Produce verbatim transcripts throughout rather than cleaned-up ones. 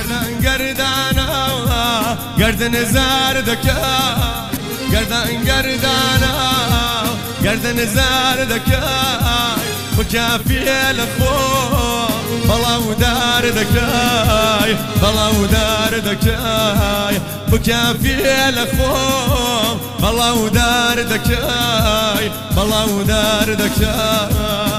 گردن گردانا گردن زاردكاي گردن گردانا گردن زاردكاي وكافي الخوف بلا ودار دكاي بلا ودار دكاي وكافي الخوف بلا ودار دكاي بلا ودار دكاي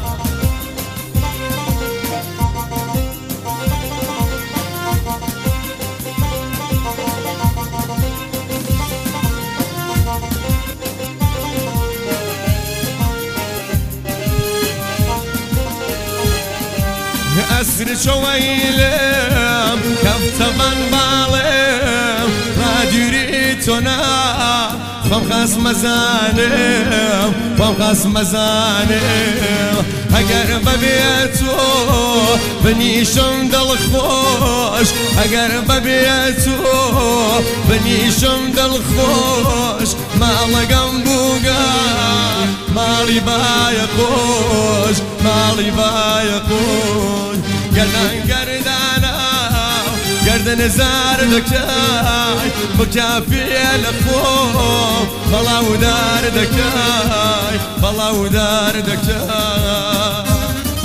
أسر شويلم كفتبان بالم راديريتونا فمخاس مزانم فمخاس مزانم اگر ببيتو بنيشم دل خوش اگر ببيتو بنيشم دل خوش ما لقم بوغا مالي بايقوش مالي بايقوش گردن گردانا گردن زاردكاي بكافي الخوف بلا ودار دكاي بلا ودار دكاي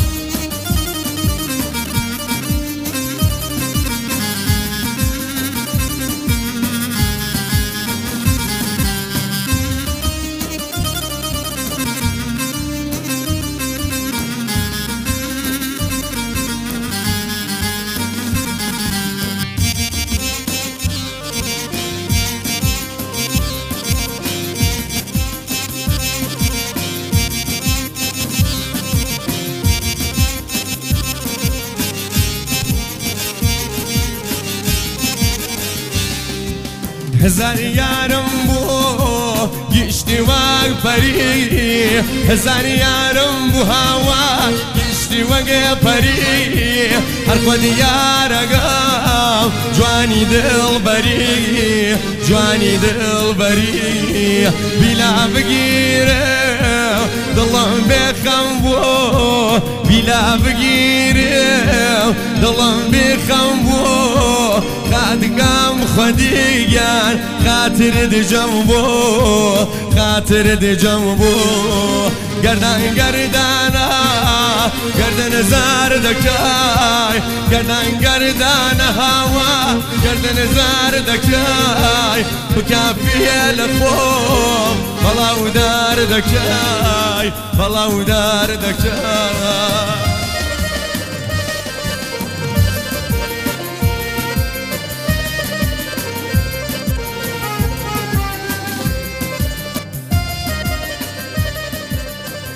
هزار يارم بو گشتی وگ پری هزار يارم بو هوا گشتی وگ پری هر خود یارگم جوانی دل بری جوانی دل بری بلا بگیره دلم بخم بو بلا بگیره دلم بخم بو خادقام خديجان خاطر دي جنبو خاطر دي جنبو گردن گردانا گردن زاردكاي گردن گردانا هوا گردن زاردكاي وكافي الخوف بلا ودار دكاي بلا ودار دكاي